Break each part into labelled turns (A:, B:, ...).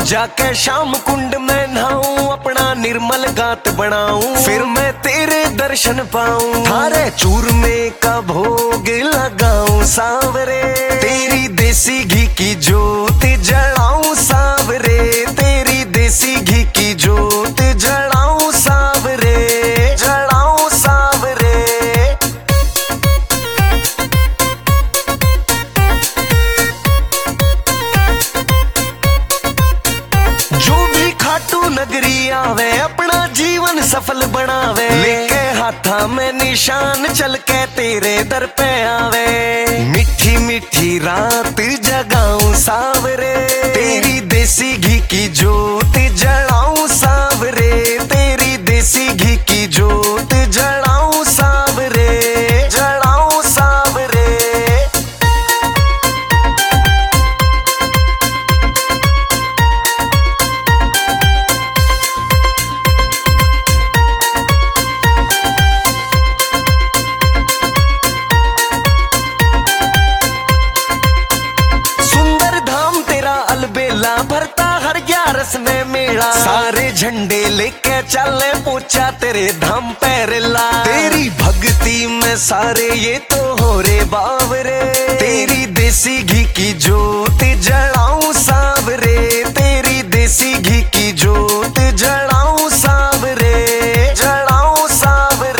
A: जाके शाम कुंड में नहाऊं, अपना निर्मल गात बनाऊं, फिर मैं तेरे दर्शन पाऊं। थारे चूरमे का भोग लगाऊं सावरे, तेरी देसी घी की ज्योत जलाऊं सावरे, तेरी देसी घी की ज्योत जलाऊं सावरे, जलाऊं सावरे। जो भी खाटू नगरी आवे, अपना जीवन सफल बनावे, लेके हाथा में निशान चल के तेरे दर पे आवे। मीठी मीठी रात जगाऊं सावरे, तेरी देसी घी की ज्योत जलाऊं सावरे, तेरी देसी घी की ज्योत जलाऊं सावरे, जलाऊं सावरे। अलबेला भरता हर 11 में मेला, सारे झंडे लेके चले पूछा तेरे धाम पैरला। तेरी भक्ति में सारे ये तो हो रे बावरे, तेरी देसी घी की ज्योत जलाऊं सावरे, तेरी देसी घी की ज्योत जलाऊं सावरे, जलाऊं सावरे।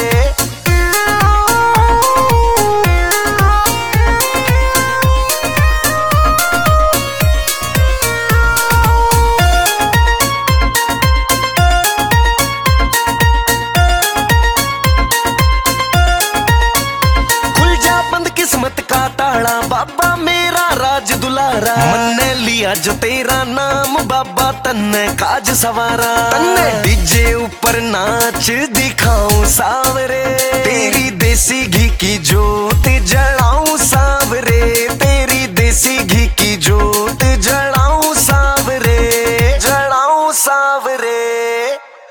A: किस्मत का ताड़ा बाबा मेरा राज दुलारा, मन्ने लिया जो तेरा नाम बाबा तन्ने काज सवारा। तन्ने डीजे ऊपर नाच दिखाऊं सावरे, तेरी देसी घी की ज्योत